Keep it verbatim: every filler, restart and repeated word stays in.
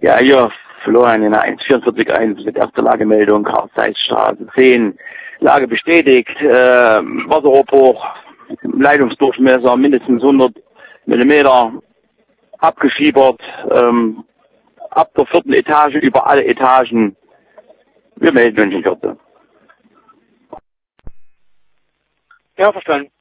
Ja, hier, Florian in der eins vierundvierzig eins mit erster Lagemeldung, Karl-Zeiss-Straße zehn. Lage bestätigt, äh, Wasserrohrbruch, Leitungsdurchmesser mindestens hundert Millimeter, abgeschiebert, ähm, ab der vierten Etage über alle Etagen. Wir melden uns in Kürze. Ja, verstanden.